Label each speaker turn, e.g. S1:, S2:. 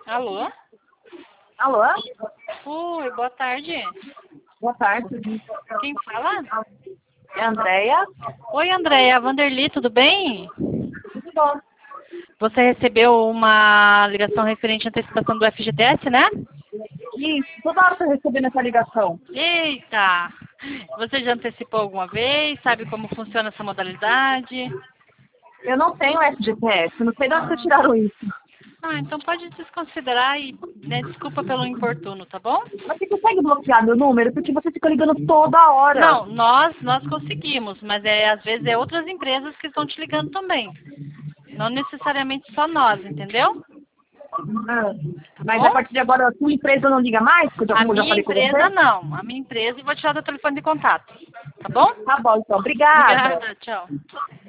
S1: Alô?
S2: Alô?
S1: Oi, boa tarde.
S2: Boa tarde.
S1: Quem fala?
S2: É a Andréia?
S1: Oi, Andréia. Vanderly, tudo bem?
S2: Tudo bom.
S1: Você recebeu uma ligação referente à antecipação do FGTS, né?
S2: Isso, toda hora eu tô recebendo essa ligação.
S1: Eita! Você já antecipou alguma vez? Sabe como funciona essa modalidade?
S2: Eu não tenho FGTS, não sei de onde vocês tiraram isso.
S1: Então pode desconsiderar e desculpa pelo importuno, tá bom?
S2: Mas você consegue bloquear meu número? Porque você fica ligando toda hora.
S1: Não, nós conseguimos, mas às vezes é outras empresas que estão te ligando também. Não necessariamente só nós, entendeu?
S2: Ah,
S1: Tá
S2: mas a
S1: bom?
S2: partir de agora a sua empresa não liga mais? Que
S1: A
S2: eu já
S1: minha
S2: falei com
S1: empresa
S2: você?
S1: não. A minha empresa, e vou tirar do telefone de contato. Tá bom?
S2: Tá bom, então. Obrigada.
S1: Obrigada, tchau.